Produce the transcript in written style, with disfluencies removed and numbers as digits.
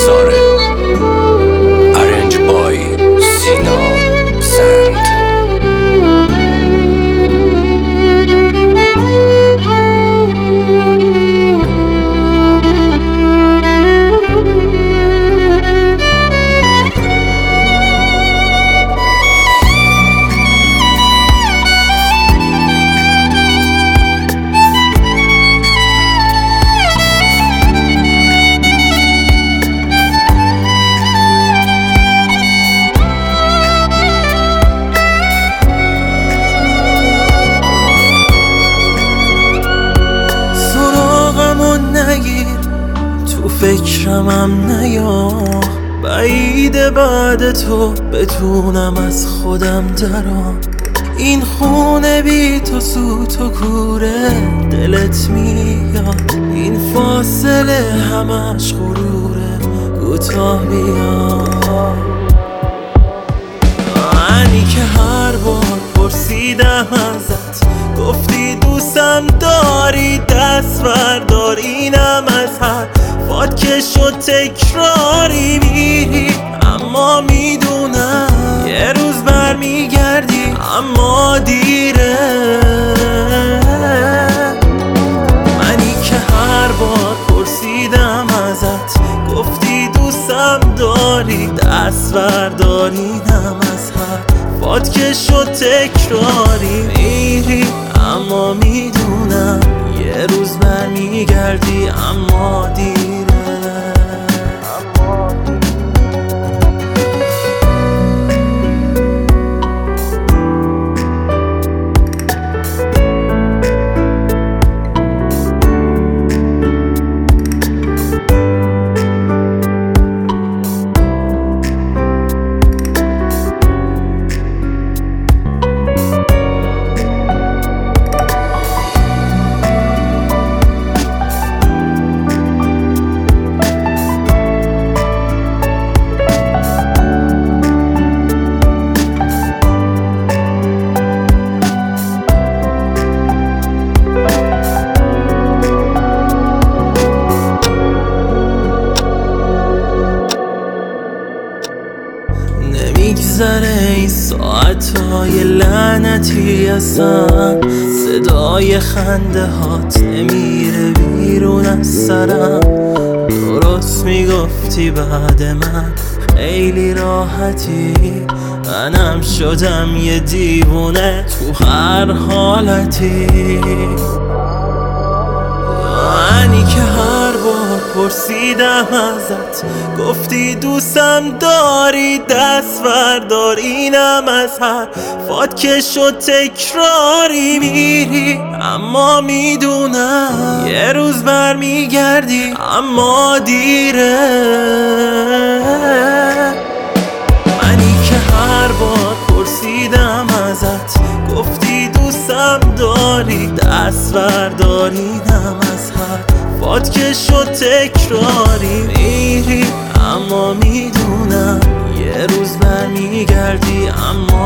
ساره ارنج بای سینا سند. تو فکرمم نیا، بعیده بعد تو بتونم از خودم درام. این خونه بی تو سوت و کوره دلت میاد، این فاصله همش غروره کوتاه بیاد. منی که هر بار پرسیدم ازت گفتی دوستم داری، دست بردار اینم از هر که شد تکراری میری. اما میدونم یه روز برمیگردی، اما دیره. منی که هر بار پرسیدم ازت گفتی دوستم داری، دست بردار اینم از هر که شد تکراری میری. اما میدونم یه روز برمیگردی، اما دیره. نمیگذره این ساعتهای لعنتی اصلا، صدای خنده هات نمیره بیرون از سرم. درست میگفتی بعد من خیلی راحتی، منم شدم یه دیوونه تو هر حالتی. منی که هر بار پرسیدم ازت گفتی دوستم داری، دست بردار اینم از هر که شد تکراری میری. اما میدونم یه روز برمیگردی، اما دیره. منی که هر بار پرسیدم ازت گفتی دوستم داری، دست بردار اینم از هر که شد تکراری میری. اما میدونم یه روز برمیگردی، اما